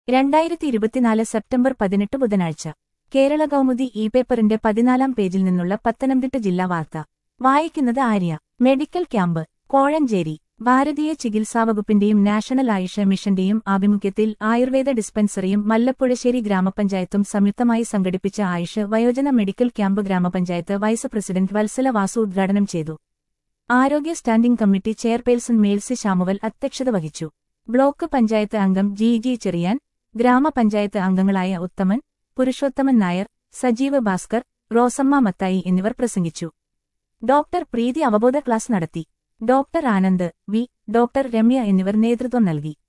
2024 September 18 ബുധനാഴ്ച കേരള കൗമുദി പേപ്പറിന്റെ 14-ാം പേജിൽ നിന്നുള്ള പത്തനംതിട്ട ജില്ലാ വാർത്ത വായിക്കുന്നത് ആര്യ. Medical camp Kozhencherry. ഭാരതീയ ചികിത്സാവകുപ്പിന്റെയും നാഷണൽ ആയുഷ് മിഷന്റെയും ആഭിമുഖ്യത്തിൽ ആയുർവേദ ഡിസ്പെൻസറിയും മല്ലപ്പുഴശ്ശേരി ഗ്രാമപഞ്ചായത്തും സംയുക്തമായി സംഘടിപ്പിച്ച ആയുഷ് വയോജന മെഡിക്കൽ ക്യാമ്പ് ഗ്രാമപഞ്ചായത്ത് വൈസ് പ്രസിഡന്റ് വത്സല വാസു ഉദ്ഘാടനം ചെയ്തു. ആരോഗ്യ standing committee chairperson Mercy Samuel അധ്യക്ഷത വഹിച്ചു. ബ്ലോക്ക് പഞ്ചായത്ത് അംഗം ജി ചെറിയാൻ, ഗ്രാമപഞ്ചായത്ത് അംഗങ്ങളായ ഉത്തമൻ, പുരുഷോത്തമൻ നായർ, സജീവ് ഭാസ്കർ, റോസമ്മ മത്തായി എന്നിവർ പ്രസംഗിച്ചു. ഡോക്ടർ പ്രീതി അവബോധ ക്ലാസ് നടത്തി. Doctor Anand V, doctor Ramya എന്നിവർ നേതൃത്വം നൽകി.